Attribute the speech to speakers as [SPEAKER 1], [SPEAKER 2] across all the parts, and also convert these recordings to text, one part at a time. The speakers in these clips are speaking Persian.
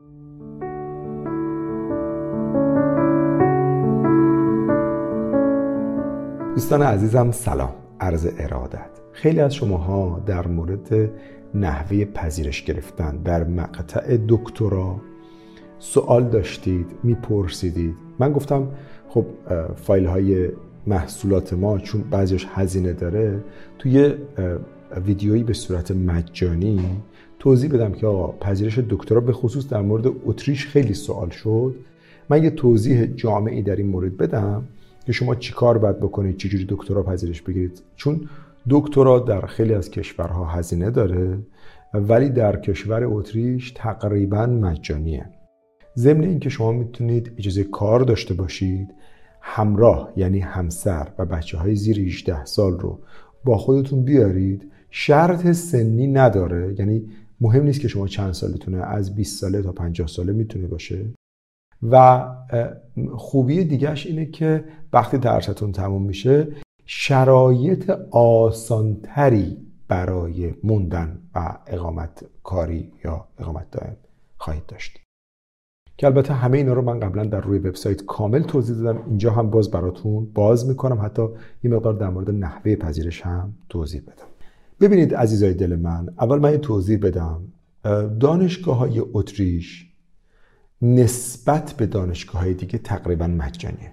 [SPEAKER 1] دوستان عزیزم سلام، عرض ارادت. خیلی از شماها در مورد نحوه پذیرش گرفتن در مقطع دکترا سوال داشتید، میپرسیدید. من گفتم خب فایل های محصولات ما چون بعضیش هزینه داره توی ویدیویی به صورت مجانی توضیح بدم که آقا پذیرش دکترا به خصوص در مورد اتریش خیلی سوال شد. من یه توضیح جامعی در این مورد بدم که شما چی کار باید بکنید، چجوری دکترا پذیرش بگیرید. چون دکترا در خیلی از کشورها هزینه داره ولی در کشور اتریش تقریبا مجانیه. ضمن این که شما میتونید اجازه کار داشته باشید، همراه یعنی همسر و بچه‌های زیر 18 سال رو با خودتون بیارید. شرط سنی نداره، یعنی مهم نیست که شما چند سالتونه، از 20 ساله تا 50 ساله میتونه باشه. و خوبی دیگهش اینه که وقتی درستون تموم میشه شرایط آسانتری برای موندن و اقامت کاری یا اقامت دائم خواهید داشت، که البته همه اینا رو من قبلا در روی وبسایت کامل توضیح دادم. اینجا هم باز براتون باز میکنم، حتی یه مقدار در مورد نحوه پذیرش هم توضیح بدم. ببینید عزیزای دل من، اول من یه توضیح بدم. دانشگاه‌های اتریش نسبت به دانشگاه‌های دیگه تقریبا مجانیه.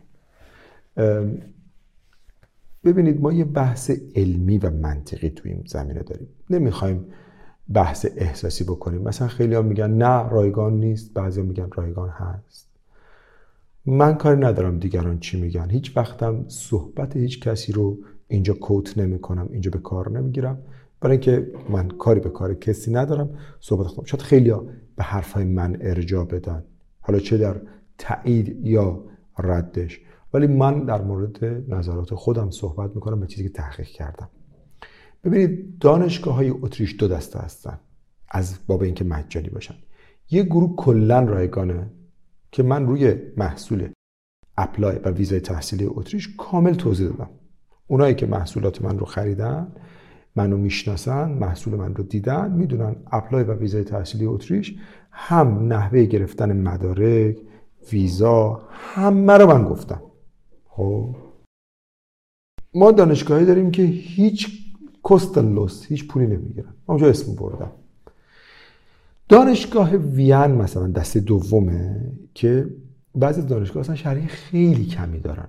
[SPEAKER 1] ببینید ما یه بحث علمی و منطقی تو این زمینه داریم، نمیخوایم بحث احساسی بکنیم. مثلا خیلی ها میگن نه رایگان نیست، بعضی ها میگن رایگان هست. من کاری ندارم دیگران چی میگن، هیچ وقتم صحبت هیچ کسی رو اینجا کوت نمی کنم، اینجا به کار نمیگیرم، برای اینکه من کاری به کار کسی ندارم. صحبت خودم شاید خیلی ها به حرفای من ارجاع بدن، حالا چه در تایید یا ردش، ولی من در مورد نظرات خودم صحبت میکنم به چیزی که تحقیق کردم. ببینید دانشگاه‌های اتریش دو دسته هستن از باب اینکه مجانی باشن. یه گروه کلاً رایگانه که من روی محصول اپلای و ویزای تحصیلی اتریش کامل توضیح دادم. اونایی که محصولات من رو خریدن، منو میشناسن، محصول من رو دیدن، میدونن اپلای و ویزای تحصیلی اتریش هم نحوه گرفتن مدارک، ویزا، همه رو من گفتم. خب ما دانشگاهی داریم که هیچ کوستن لوس، هیچ پولی نمیگیرن. اونجا اسم بردم. دانشگاه وین مثلا دسته دومه که بعضی دانشگاه اصلا شرایط خیلی کمی دارن.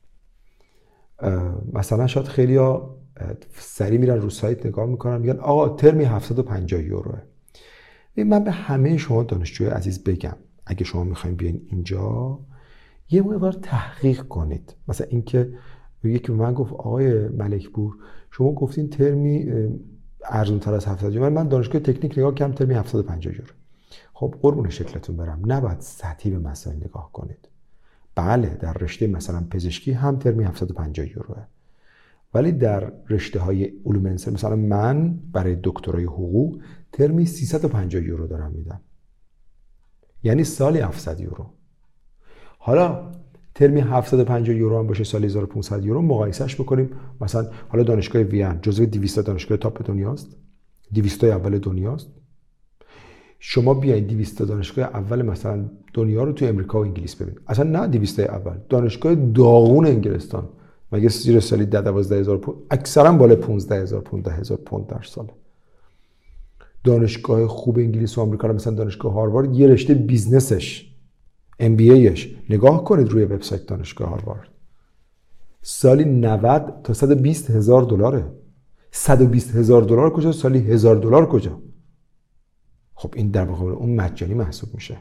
[SPEAKER 1] مثلا شاید خیلی ها سریع میرن رو سایت نگاه میکنن میگن آقا ترمی 750 یوروه. من به همه شما دانشجوی عزیز بگم اگه شما میخواین بیاین اینجا یه مقدار تحقیق کنید. مثلا اینکه یکی به من گفت آقای ملکپور شما گفتین ترمی ارزون تر از 700 یورو، من دانشگاه تکنیک نگاه کردم ترمی 750 یورو. خب قربون شکلتون برم، نباید سطحی به مسائل نگاه کنید. بله در رشته مثلا پزشکی هم ترمی 750 یوروه، ولی در رشته های علوم انسانی مثلا من برای دکترای حقوق ترمی 350 یورو دارم میدم، یعنی سالی 700 یورو. حالا ترمی 750 یورو هم باشه سالی 1500 یورو، مقایسهش بکنیم. مثلا حالا دانشگاه وین جزو 200 دانشگاه تاپ دنیاست، 200 اول دنیاست. شما بیاید 200 دانشگاه اول مثلا دنیا رو تو امریکا و انگلیس ببینید. اصلا نه 200 اول، دانشگاه داغون انگلستان مگه زیر سالی 12000 پوند، اکثرا بالا 15000 پوند 10000 پوند در سال. دانشگاه خوب انگلیس و آمریکا مثلا دانشگاه هاروارد یه رشته بیزنسش MBAش نگاه کنید روی وبسایت دانشگاه هاروارد سالی 90 تا 120 هزار دلاره. 120 هزار دلار کجا؟ سالی 1000 دلار کجا؟ خب این در مقابل اون مجانی محسوب میشه.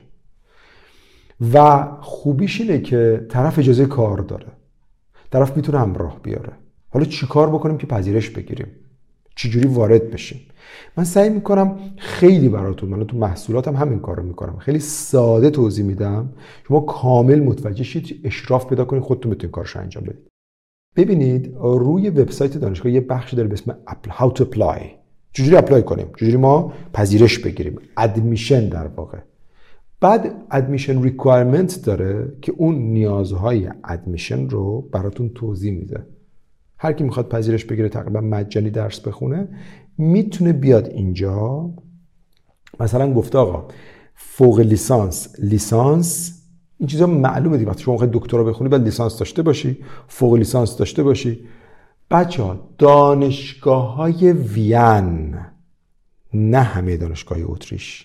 [SPEAKER 1] و خوبیش اینه که طرف اجازه کار داره، طرف میتونه همراه بیاره. حالا چی کار بکنیم که پذیرش بگیریم؟ چجوری وارد بشیم؟ من سعی میکنم خیلی براتون، من تو محصولاتم همین کار رو میکنم، خیلی ساده توضیح میدم، شما کامل متوجه شید، اشراف پیدا کنید، خودتون بتونید کارش انجام بدید. ببینید روی وبسایت دانشگاه یه بخشی داره به اسم How to Apply. چجوری اپلای کنیم، چجوری ما پذیرش بگیریم، ادمیشن در واقع. بعد ادمیشن ریکوایرمنت داره که اون نیازهای ادمیشن رو براتون توضیح میده. هر کی میخواد پذیرش بگیره تقریبا مجانی درس بخونه میتونه بیاد اینجا. مثلا گفته آقا فوق لیسانس این چیزا معلومه دیگه. وقتی شما میخوای دکترا بخونی باید لیسانس داشته باشی، فوق لیسانس داشته باشی. بچه‌ها دانشگاه‌های وین، نه همه دانشگاه‌های اتریش،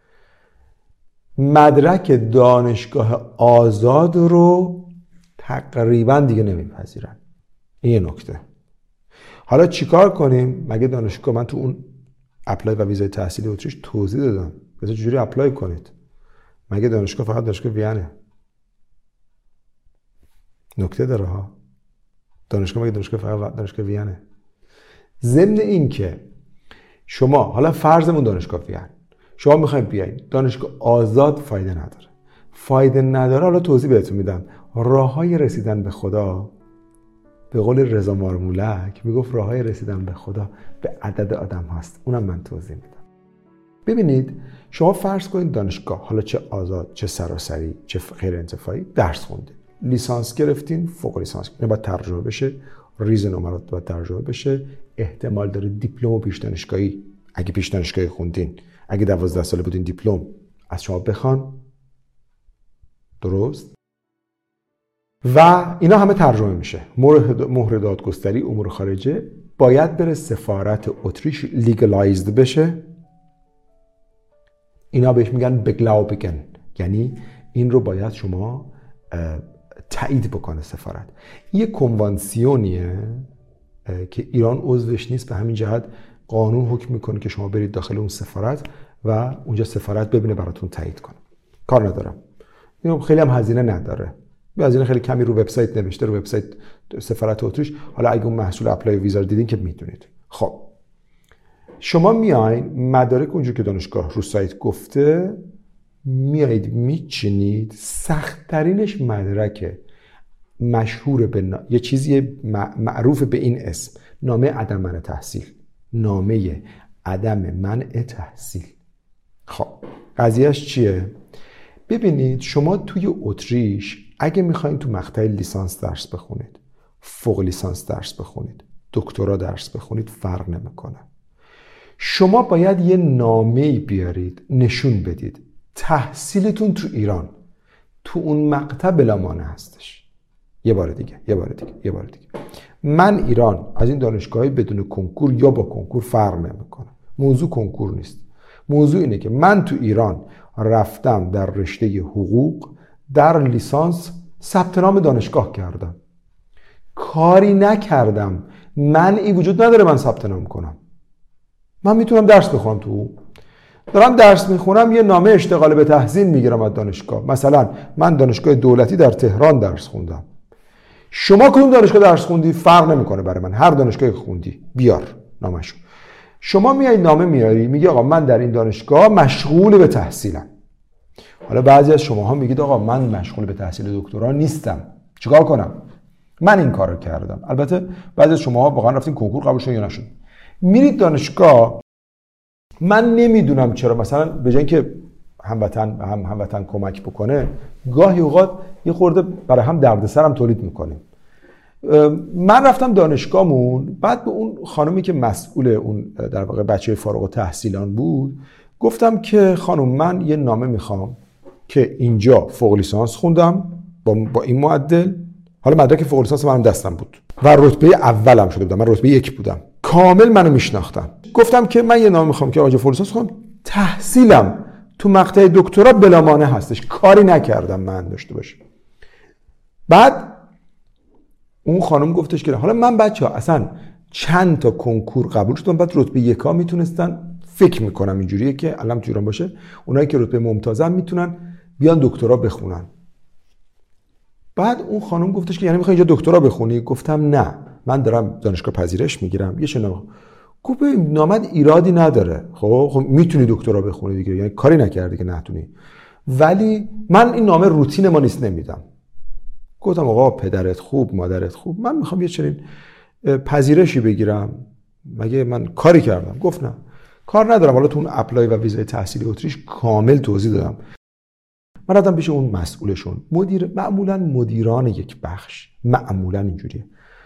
[SPEAKER 1] مدرک دانشگاه آزاد رو تقریبا دیگه نمیپذیرن. این یه نکته. حالا چیکار کنیم؟ مگه دانشگاه، من تو اون اپلای و ویزای تحصیلی اتریش توضیح دادم مثلا چجوری اپلای کنید. مگه دانشگاه فقط دانشگاه وینه؟ نکته داره ها. دانشگاه مگه دانشگاه فقط دانشگاه وینه؟ ضمن این که شما حالا فرضمون دانشگاه وین، شما میخواید بیاین دانشگاه آزاد، فایده نداره. حالا توضیح بهتون میدم. راههای رسیدن به خدا، به قول رضا مارمولک میگفت راههای رسیدن به خدا به عدد آدم هست. اونم من توضیح میدم. ببینید شما فرض کنید دانشگاه، حالا چه آزاد چه سراسری چه غیر انتفاعی، درس خوندید، لیسانس گرفتین، فوق لیسانس گرفتین، باید ترجمه بشه، ریز نمرات باید ترجمه بشه، احتمال داره دیپلم و پیش دانشگاهی، اگه پیش دانشگاهی خوندین، اگه 12 ساله بودین دیپلم از شما بخوان، درست؟ و اینا همه ترجمه میشه. مهر دادگستری امور خارجه باید بره سفارت اتریش لیگلایزد بشه. اینا بهش میگن بگلاوبگن، یعنی این رو باید شما تایید بکنه سفارت. یه کنوانسیونیه که ایران عضوش نیست، به همین جهت قانون حکم میکنه که شما برید داخل اون سفارت و اونجا سفارت ببینه براتون تایید کنه. کار ندارم. این خیلی هم هزینه نداره. هزینه خیلی کمی رو وبسایت نوشته، رو وبسایت سفارت اتریش. حالا اگه اون محصول اپلای ویزا رو دیدین که میدونید. خب شما میایین مدارک اونجور که دانشگاه رو سایت گفته میایید میچینید. سخت‌ترینش مدرک مشهور به یه چیزی معروف به این اسم، نامه عدم منع تحصیل. نامه عدم منع تحصیل. خب قضیهش چیه؟ ببینید شما توی اتریش اگه میخواین تو مقطع لیسانس درس بخونید، فوق لیسانس درس بخونید، دکترا درس بخونید، فرق نمیکنه. شما باید یه نامه‌ای بیارید نشون بدید تحصیلتون تو ایران تو اون مقطع بلا مانع هستش. یه بار دیگه من ایران از این دانشگاهی بدون کنکور یا با کنکور فرق نمیکنه. موضوع کنکور نیست. موضوع اینه که من تو ایران رفتم در رشته حقوق، در لیسانس ثبت نام دانشگاه کردم، کاری نکردم، منعی وجود نداره من ثبت نام کنم. من میتونم درس بخونم، تو دارم درس میخونم یه نامه اشتغال به تحصیل میگیرم از دانشگاه. مثلا من دانشگاه دولتی در تهران درس خوندم. شما کدوم دانشگاه درس خوندی فرق نمیکنه برای من، هر دانشگاهی خوندی بیار نامشو. شما میای نامه میاری میگی آقا من در این دانشگاه مشغول به تحصیلم. حالا بعضی از شماها میگید آقا من مشغول به تحصیل دکترا نیستم، چیکار کنم؟ من این کارو کردم. البته بعضی از شماها واقعا رفتین کنکور قبول شدین یا نشد. میرید دانشگاه، من نمیدونم چرا مثلا به جای اینکه هموطن کمک بکنه، گاهی اوقات یه خورده برای هم دردسرم تولید میکنیم. من رفتم دانشگاهمون، بعد به اون خانومی که مسئول اون در واقع بچه فارغ التحصیلان بود گفتم که خانم من یه نامه میخوام که اینجا فوق لیسانس خوندم با این معدل، حالا مدرک فوق لیسانس منم دستم بود و رتبه اولم شده بودم، من رتبه 1 بودم، کامل منو میشناختم. گفتم که من یه نامه میخوام که آقا فوق لیسانس خوندم، تحصیلم تو مقطع دکترا بلا مانع هستش، کاری نکردم من داشته باشه. بعد اون خانم گفتش که حالا من بچه‌ها اصلا چند تا کنکور قبول شدم، بعد رتبه 1 میتونستن، فکر میکنم اینجوریه که الان تو ایران باشه، اونایی که رتبه ممتازن میتونن بیان دکترا بخونن. بعد اون خانم گفتش که یعنی میخوای اینجا دکترا بخونی؟ گفتم نه، من دارم دانشگاه پذیرش میگیرم، یه شنو. گفت نامد ایرادی نداره، خب میتونی دکترا بخونی دیگه، یعنی کاری نکردی که نتونی، ولی من این نامه روتین ما نیست نمیدم. گفتم آقا پدرت خوب مادرت خوب، من میخوام یه چنین پذیرشی بگیرم، مگه من کاری کردم؟ گفت نه کار ندارم. حالا تو اون اپلای و ویزای تحصیلی اتریش کامل توضیح دادم. من رفتم پیش اون مسئولشون، معمولا مدیران یک بخش، معمولا اینجوریه،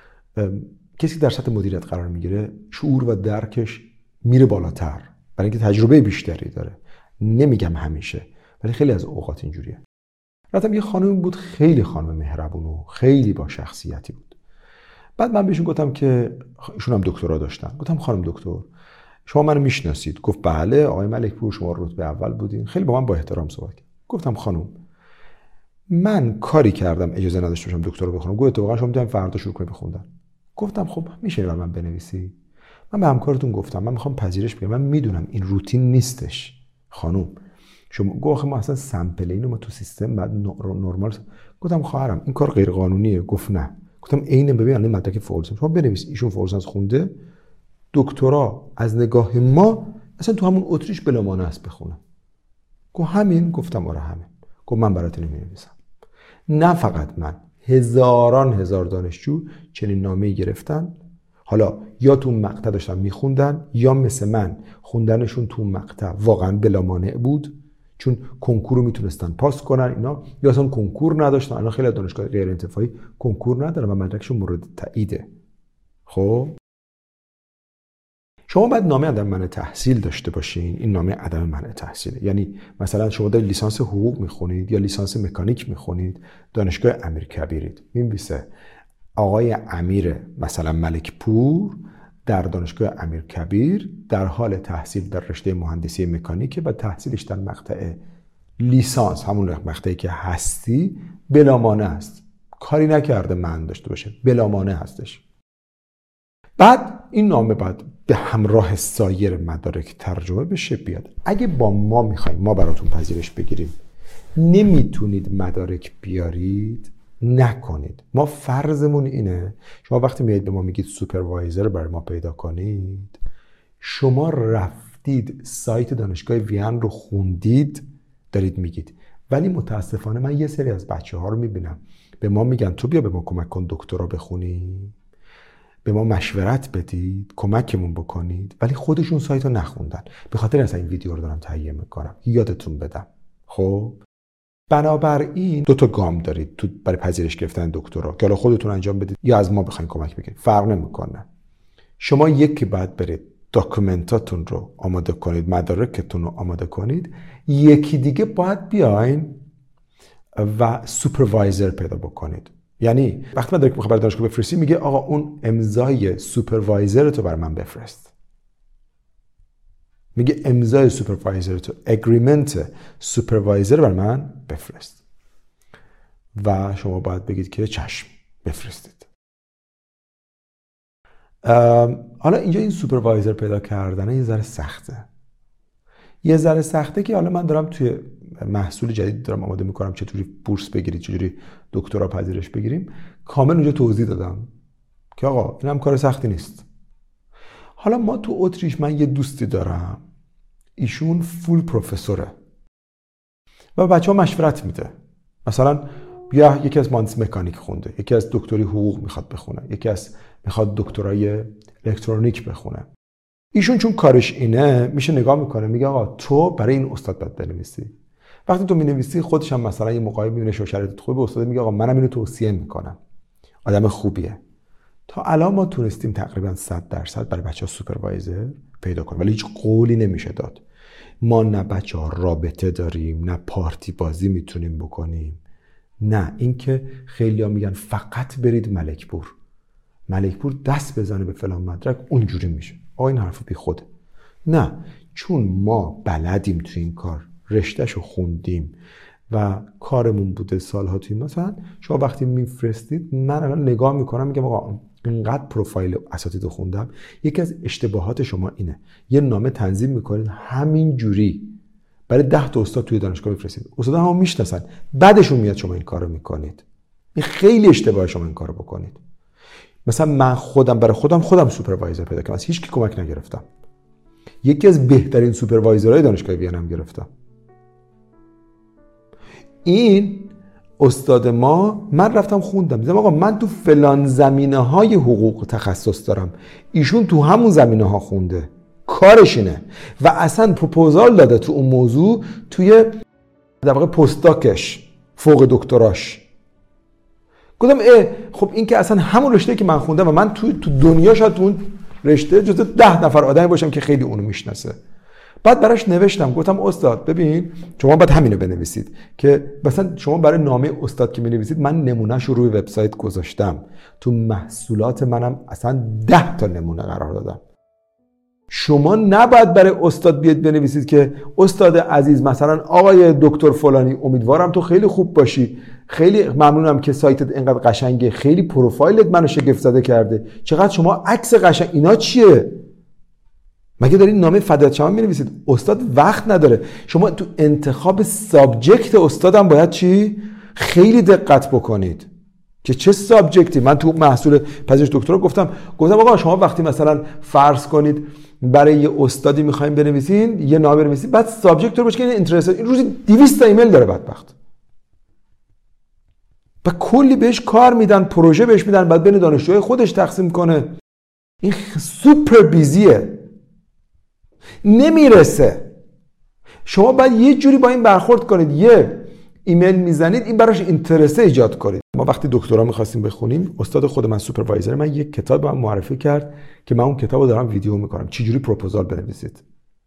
[SPEAKER 1] کسی در سطح مدیریت قرار میگیره شعور و درکش میره بالاتر برای اینکه تجربه بیشتری داره. نمیگم همیشه، ولی خیلی از اوقات اینجوریه. رفتم یه خانمی بود، خیلی خانم مهربون و خیلی با شخصیتی بود. بعد من بهشون گفتم که ایشون هم دکترا داشتن. گفتم خانم دکتر شما منو میشناسید؟ گفت بله آقای ملکپور شما رتبه اول بودین. خیلی با من با احترام صحبت کرد. گفتم خانم من کاری کردم اجازه نداشته باشم دکترا بخونم. گفت اتفاقا شما میتونید فردا شروع کنید بخوندن. گفتم خب میشه برام بنویسی؟ من به همکارتون گفتم من میخوام پذیرش بگیرم، من میدونم این روتین نیستش خانم. شما گفت ما اصلا سامپل اینو ما تو سیستم بعد نرمال. گفتم خواهرم این کار غیر قانونیه. گفت نه. گفتم عین ببین الان مدرک فوق لیسانس شما بنویس ایشون فوق لیسانس خونده، دکترا از نگاه ما اصلا تو همون اتریش بلا مانع است بخونه. گفت همین؟ گفتم آره همین. گفت من برات می‌نویسم. نه فقط من، هزاران هزار دانشجو چنین نامه‌ای گرفتن، حالا یا تو مقطع داشتن میخوندن یا مثل من خوندنشون تو مقطع واقعا بلا مانع بود چون کنکور رو میتونستن پاس کنن اینا، یا اصلا کنکور نداشتن. الان خیلی از دانشگاه غیر انتفاعی کنکور ندارن و مدرکشون مورد تاییده. خب شما باید نامه عدم منع تحصیل داشته باشین. این نامه عدم منع تحصیله. یعنی مثلا شما دارید لیسانس حقوق میخونید یا لیسانس مکانیک میخونید، دانشگاه امیرکبیرید، می‌نویسه آقای امیر مثلا ملکپور در دانشگاه امیرکبیر در حال تحصیل در رشته مهندسی مکانیک و تحصیلش در مقطع لیسانس، همون مقطعی که هستی، بلا مانع است. کاری نکرده من داشته باشه، بلا مانع هستش. بعد این نامه بعد به همراه سایر مدارک ترجمه بشه بیاد. اگه با ما میخوایم ما براتون پذیرش بگیریم نمیتونید مدارک بیارید، نکنید. ما فرضمون اینه شما وقتی میایید به ما میگید سوپروایزر برای ما پیدا کنید، شما رفتید سایت دانشگاه وین رو خوندید دارید میگید. ولی متاسفانه من یه سری از بچه‌ها رو میبینم به ما میگن تو بیا به ما کمک کن دکترا بخونی، به ما مشورت بدید، کمکمون بکنید، ولی خودشون سایت رو نخوندن. به خاطر اصلا این ویدیو رو دارم تهیه میکنم یادتون بدم. خب بنابراین 2 تا گام دارید تو برای پذیرش گرفتن دکترا که حالا خودتون انجام بدید یا از ما بخواید کمک بگیرید، فرق نمیکنه. شما یکی بعد برید داکیومنتاتون رو آماده کنید، مدارکتون رو آماده کنید، یکی دیگه باید بیاین و سوپروایزر پیدا بکنید. یعنی وقتی مدارک میخواد برای دانشگاه بفرستی میگه آقا اون امضای سوپروایزر تو برای من بفرست. میگه امضای سوپروایزر تو، اگریمنت سوپروایزر برای من بفرست. و شما باید بگید که چشم بفرستید. حالا اینجا این سوپروایزر پیدا کردن یه ذره سخته که حالا من دارم توی محصول جدید دارم آماده میکنم چطوری بورس بگیرید، چطوری دکترا پذیرش بگیریم. کامل اونجا توضیح دادم که آقا این هم کار سختی نیست. حالا ما تو اتریش من یه دوستی دارم ایشون فول پروفسوره و بچه ها مشورت میده. مثلا یکی از مهندسی مکانیک خونده، یکی از دکتری حقوق میخواد بخونه، یکی از میخواد دکترای الکترونیک بخونه. ایشون چون کارش اینه میشه نگاه میکنه میگه آقا تو برای این استاد باید بنویسی. وقتی تو مینویسی خودش هم مثلا یه موقعی میبینه شرایط خوبه به استاد میگه آقا منم اینو توصیه میکنم، آدم خوبیه. تا الان ما تونستیم تقریبا 100% برای بچه‌ها سوپروایزر پیدا کنیم ولی هیچ قولی نمیشه داد. ما نه بچه‌ها رابطه داریم، نه پارتی بازی میتونیم بکنیم، نه اینکه خیلی‌ها میگن فقط برید ملکپور دست بزنه به فلان مدرک اونجوری میشه. آقا این حرف بی خوده. نه، چون ما بلدیم تو این کار، رشتهشو خوندیم و کارمون بوده سالها توی. مثلا شما وقتی میفرستید من الان نگاه میکنم میگم آقا اینقدر پروفایل اساتید خوندم، یکی از اشتباهات شما اینه یه نامه تنظیم میکنید همین جوری برای 10 تا استاد توی دانشگاه بفرستید، استادا همو میشناسن، بعدشون میاد شما این کارو میکنید. این خیلی اشتباهه شما این کارو بکنید. مثلا من برای خودم سوپروایزر پیدا کردم، از هیچ کی کمک نگرفتم. یکی از بهترین سوپروایزرهای دانشگاه وین گرفتم. این استاد ما من رفتم خوندم، دیدم آقا من تو فلان زمینه‌های حقوق تخصص دارم، ایشون تو همون زمینه‌ها خونده، کارش اینه و اصلا پروپوزال داده تو اون موضوع توی در واقع پستاکش فوق دکتراش. گفتم خب این که اصلا همون رشته که من خوندم و من تو دنیا شاید تو اون رشته جز 10 نفر آدمی باشم که خیلی اونو میشناسه. بعد براش نوشتم، گفتم استاد ببین شما باید همینو بنویسید که مثلا شما برای نامه استاد که می‌نویسید، من نمونهش رو روی وبسایت گذاشتم، تو محصولات منم اصلا 10 تا نمونه قرار دادم. شما نباید برای استاد بیاد بنویسید که استاد عزیز مثلا آقای دکتر فلانی امیدوارم تو خیلی خوب باشی، خیلی ممنونم که سایتت اینقدر قشنگه، خیلی پروفایلت منو شگفت زده کرده، چقدر شما عکس قشنگ. اینا چیه؟ مگه دارین نامه فدات شما می‌نویسید؟ استاد وقت نداره. شما تو انتخاب سابجکت استادم باید چی؟ خیلی دقت بکنید که چه سابجکتی. من تو محصول پذیرش دکترا گفتم آقا شما وقتی مثلا فرض کنید برای یه استادی می‌خواید بنویسین، یه نامه بنویسید، بعد سابجکت رو باشه که این اینترست، این روزی 200 تا ایمیل داره بدبخت. و کلی بهش کار میدن، پروژه بهش میدن، بعد بین دانشجوهای خودش تقسیم کنه. این سوپر بیزیه، نمیرسه. شما باید یه جوری با این برخورد کنید، یه ایمیل میزنید این براش اینترست ایجاد کنید. ما وقتی دکترا میخواستیم بخونیم، استاد خود من سوپروایزر من یک کتاب به من معرفی کرد که من اون کتابو دارم ویدیو میکنم چه جوری پروپوزال بنویسید.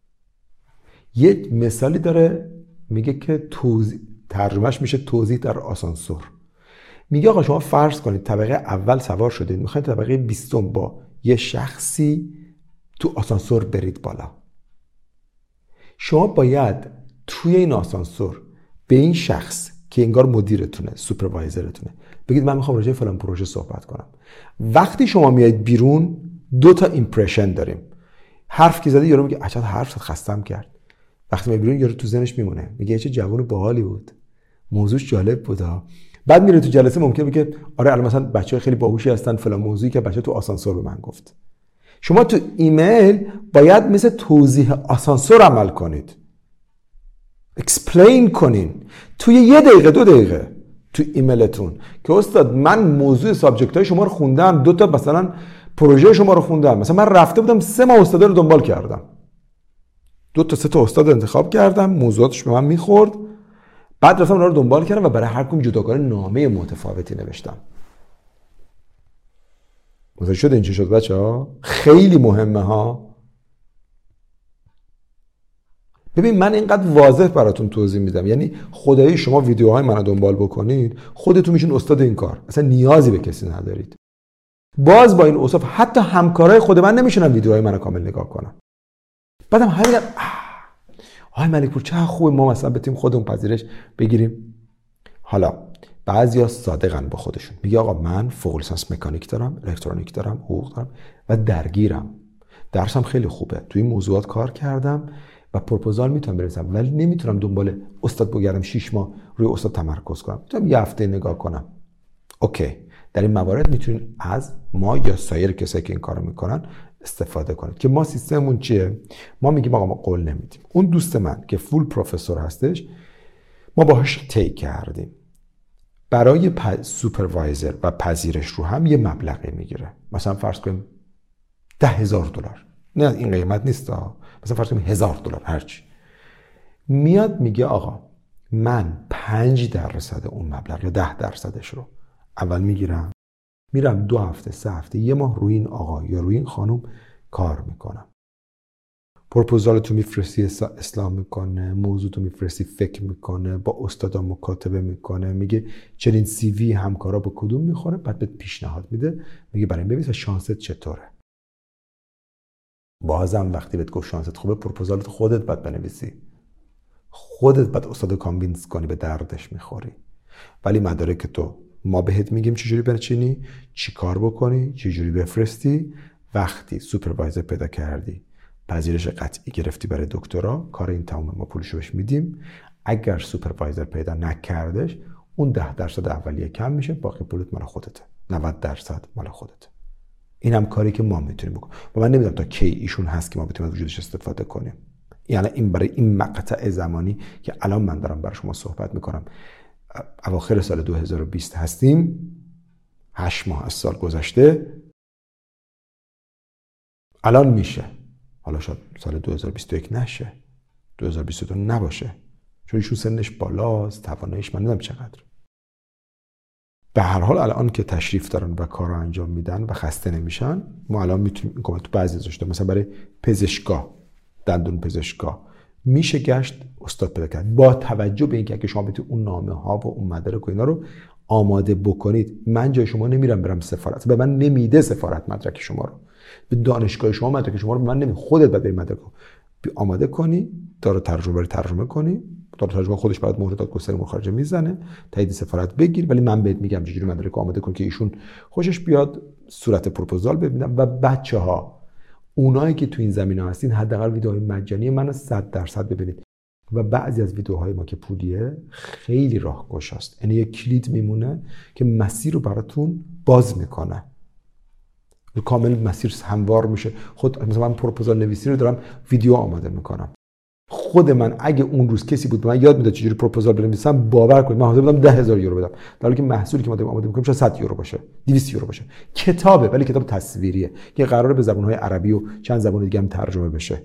[SPEAKER 1] یه مثالی داره میگه که ترجمهش میشه توضیح در آسانسور. میگه آقا شما فرض کنید طبقه اول سوار شدید، میخواید طبقه 20 با یه شخصی تو آسانسور برید بالا. شما باید توی این آسانسور به این شخص که انگار مدیرتونه، سوپروایزرتونه، بگید من میخوام راجع به فلان پروژه صحبت کنم. وقتی شما میایید بیرون 2 تا ایمپرشن داریم. حرف که زدی یارو میگه عجب حرف زد، خستم کرد. وقتی میای بیرون یارو تو ذهنش میمونه، میگه چه جوون باحالی بود، موضوعش جالب بود. بعد میره تو جلسه ممکنه بگه آره الان مثلا بچه‌ها خیلی باهوشی هستن فلان موضوعی که بچه تو آسانسور به من گفت. شما تو ایمیل باید مثل توضیح آسانسور عمل کنید. اکسپلین کنین توی 1 دقیقه 2 دقیقه تو ایمیلتون که استاد من موضوع سابجکت های شما رو خوندم، 2 تا مثلا پروژه شما رو خوندم، مثلا من رفته بودم 3 ماه استادا رو دنبال کردم، 2 تا 3 تا استاد انتخاب کردم، موضوعاتش به من میخورد، بعد رفتم اونا رو دنبال کردم و برای هر کدوم جداگانه نامه متفاوتی نوشتم. متوجه شد این چی شد بچه‌ها؟ خیلی مهمه ها. ببین من اینقدر واضح براتون توضیح میدم، یعنی خدایی شما ویدیوهای منو دنبال بکنید خودتون میشین استاد این کار، اصلا نیازی به کسی ندارید. باز با این اوصاف حتی همکارای خود من نمیشونن ویدیوهای منو کامل نگاه کنن. بعدم همین آقای ملکپور چه خوبه ما مثلا به تیم خودمون پذیرش بگیریم. حالا بعضیا صادقن با خودشون، میگه آقا من فوق لیسانس مکانیک دارم، الکترونیک دارم، حقوق دارم و درگیرم، درسم خیلی خوبه، توی این موضوعات کار کردم و پروپوزال میتونم برسم، ولی نمیتونم دنبال استاد بگردم 6 ماه روی استاد تمرکز کنم، میتونم یه هفته نگاه کنم. اوکی، در این موارد میتونید از ما یا سایر کسایی که این کارو میکنن استفاده کنید. که ما سیستممون چیه؟ ما میگیم آقا ما قول نمیدیم. اون دوست من که فول پروفسور هستش ما باهاش طی کردیم برای سوپروایزر و پذیرش رو هم یه مبلغی میگیره. مثلا فرض کنیم $10,000، نه این قیمت نیست، مثلا فرض کنیم $1,000 هرچی. میاد میگه آقا من 5% اون مبلغ یا 10%ش رو اول میگیرم، میرم 2 هفته 3 هفته 1 ماه روی این آقا یا روی این خانم کار میکنم. پروپوزال تو میفرستی اصلاح میکنه، موضوع تو میفرستی فکر میکنه، با استادا مکاتبه میکنه، میگه چنین سی وی همکارا با کدوم میخوره، بعد بهت پیشنهاد میده، میگه برای این ببین شانست چطوره. بازم وقتی بهت گفت شانست خوبه، پروپوزالت خودت باید بنویسی، خودت باید استاد کانوینس کنی به دردش میخوری. ولی مدارک تو ما بهت میگیم چجوری بنچینی، چی کار بکنی، چجوری بفرستی. وقتی سوپروایزر پیدا کردی، پذیرش قطعی گرفتی برای دکترا، کار این تمام، ما پولشو بهش میدیم. اگر سوپروایزر پیدا نکردش، اون 10% اولیه کم میشه، باقی پولت مال خودته، 90% مال خودته. این هم کاری که ما میتونیم بکنیم و من نمیدونم تا کی ایشون هست که ما بتونیم از وجودش استفاده کنیم. یعنی این برای این مقطع زمانی که الان من دارم برای شما صحبت میکنم، اواخر سال 2020 هستیم، 8 ماه از سال گذشته، الان میشه. حالا شاید سال 2021 نشه، 2022 نباشه، چون ایشون سنش بالاست، تواناییش من نمیدونم چقدر. به هر حال الان که تشریف دارن و کار رو انجام میدن و خسته نمیشن، ما الان میتونیم این کمک تو بعضی ازش داریم، مثلا برای پزشکا، دندون پزشکا میشه گشت استاد پیدا کرد، با توجه به اینکه اگه شما بتونید اون نامه ها و اون مدارک و اینا رو آماده بکنید. من جای شما نمیرم برم سفارت، به من نمیده سفارت مدرک شما رو، به دانشگاه شما مدرک شما رو به من نمیده. خودت باید بری مدرک رو آماده کنی، داره ترجمه کنی، داره ترجمه خودش برات مهر داد گستر مخارجه میزنه، تایید سفارت بگیر. ولی من بهت میگم چجوری مدرک آماده کن که ایشون خوشش بیاد، صورت پروپوزال ببینم. و بچه‌ها اونایی که تو این زمینه هستین حداقل ویدیوهای مجانی منو 100% ببینید. و بعضی از ویدیوهای ما که پولیه خیلی راهگشاست، یعنی یک کلید میمونه که مسیر رو براتون باز میکنه، کامل مسیر هموار میشه. خود مثلا من پروپوزال نویسی رو دارم ویدیو آماده میکنم، خود من اگه اون روز کسی بود به من یاد میداد چجوری پروپوزال بنویسم، باور کنید من حاضر بودم 10,000 یورو بدم، در حالی که محصولی که ما داریم آماده میکنیم شاید 100 یورو باشه، 200 یورو باشه. کتابه ولی کتاب تصویریه که قراره به زبان‌های عربی و چند زبان دیگه هم ترجمه بشه.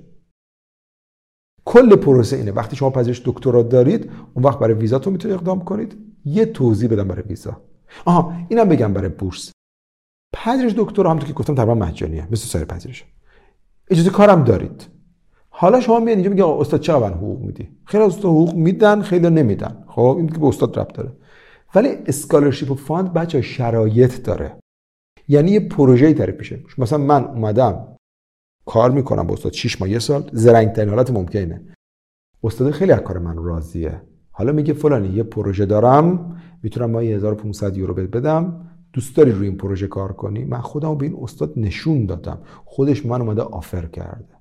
[SPEAKER 1] کل پروسه اینه. وقتی شما پذیرش دکترا دارید، اون وقت برای ویزاتون میتونید اقدام کنید. یه توضیح بدم برای ویزا. اینم بگم برای بورس. پذیرش دکترا همونطور که گفتم تقریبا مجانیه مثل سایر پذیرش. اجازه کارم دارید. حالا شما میاد اینجا میگه استاد چقدر حقوق میدی؟ خیلی از حقوق میدن، خیلی نمیدن. خب این که به استاد ربط داره. ولی اسکالرشیپ و فاند بچا شرایط داره. یعنی یه پروژه‌ای تعریف میشه. مثلا من اومدم کار میکنم با استاد 6 ماه 1 سال، زرنگ‌ترین حالت ممکنه. استاد خیلی از کار من راضیه. حالا میگه فلانی یه پروژه دارم، میتونم ما 1500 یورو بدم، دوست داری روی این پروژه کار کنی؟ من خودمو به این استاد نشون دادم، خودش من اومده آفر کرده.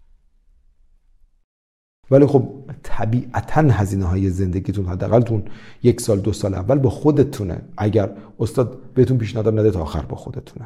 [SPEAKER 1] ولی خب طبیعتاً هزینه‌های زندگیتون حداقل تون 1 سال 2 سال اول با خودتونه. اگر استاد بهتون پیشنهاد نده تا آخر با خودتونه.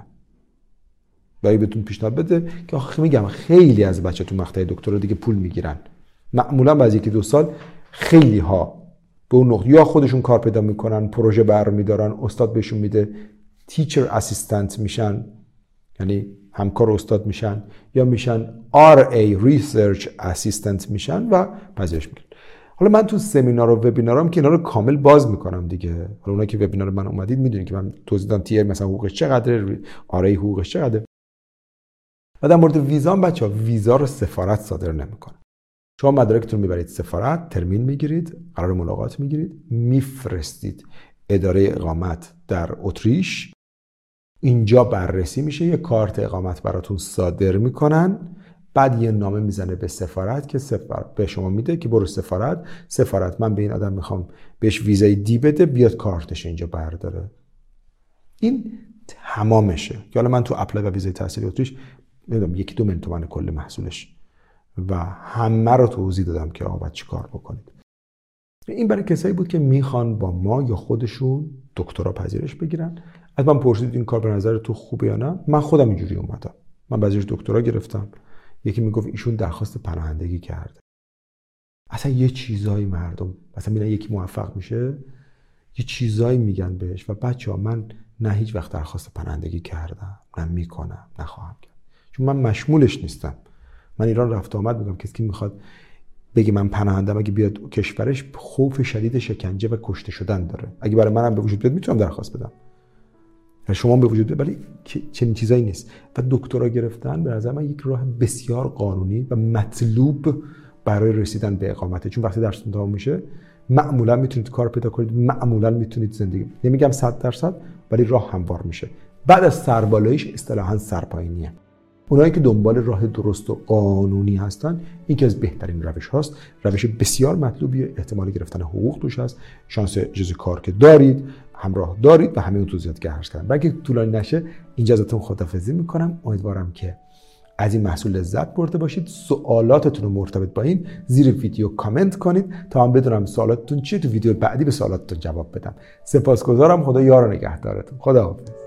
[SPEAKER 1] ولی بهتون پیشنهاد بده که آخه میگم خیلی از بچه تو مقطع دکترا دیگه پول میگیرن. معمولا بعد 1-2 سال خیلی ها به اون نقطه یا خودشون کار پیدا میکنن، پروژه برمیدارن، استاد بهشون میده، تیچر اسیستنت میشن، یعنی همکار استاد میشن، یا میشن RA ریسرچ اسیستنت میشن و پذیرش میگیرن. حالا من تو سمینار و وبینارام که اینا رو کامل باز میکنم دیگه. حالا اونایی که وبینار من اومدید میدونید که من توضیح دادم تیر مثلا حقوقش چقدره، RA حقوقش چقدره. و در مورد ویزا بچه‌ها، ویزا رو سفارت صادر نمیکنه. شما مدارکتون میبرید سفارت، ترمین میگیرید، قرار ملاقات میگیرید، میفرستید اداره اقامت در اتریش، اینجا بررسی میشه، یه کارت اقامت براتون صادر میکنن، بعد یه نامه میزنه به سفارت که سفارت به شما میده که برو سفارت من به این آدم میخوام بهش ویزای دی بده، بیاد کارتش اینجا برداره. این تمامشه. که حالا من تو اپلای و ویزای تحصیلی اتریش نمیدونم 1-2 میلیون تومان کل محصولش و همه رو توضیح دادم که باید چی کار بکنید. این برای کسایی بود که میخوان با ما یا خودشون دکترا پذیرش بگیرن. از من پرسیدید این کار به نظر تو خوبه یا نه؟ من خودم اینجوری اومدم. من پذیرش دکترا گرفتم. یکی میگفت ایشون درخواست پناهندگی کرده. اصلا یه چیزایی مردم مثلا میگن یکی موفق میشه یه چیزایی میگن بهش و بچه‌ها من نه هیچ وقت درخواست پناهندگی کردم، نه میکنم، نخواهم کرد. چون من مشمولش نیستم. من ایران رفت آمد میگم کسی که میخواد بگه من پناهندم اگه بیاد کشورش خوف شدید شکنجه و کشته شدن داره. اگه برای منم به وجود بیاد میتونم درخواست بدم. شما به وجود بیاد، ولی چنین چیزایی نیست. و دکترا گرفتن به نظر من یک راه بسیار قانونی و مطلوب برای رسیدن به اقامته. چون وقتی درستون تمام میشه معمولا میتونید کار پیدا کنید، معمولا میتونید زندگی، نمیگم 100% ولی راه هموار میشه. بعد از سربالاییش اصطلاحاً سرپایینیه. اونایی که دنبال راه درست و قانونی هستن، یکی از بهترین روش هاست. روش بسیار مطلوبیه، احتمال گرفتن حقوق توش هست، شانس اجازه کار که دارید، همراه دارید و همه اون توضیحات که عرض کردم. بلکه طولانی نشه اینجا ازتون خداحافظی میکنم. امیدوارم که از این محصول لذت برده باشید. سوالاتتون رو مرتبط با این زیر ویدیو کامنت کنید تا من بدونم سوالاتتون چیه، تو ویدیو بعدی به سوالاتتون جواب بدم. سپاسگزارم. خدا یار و نگهدارتون. خداحافظ.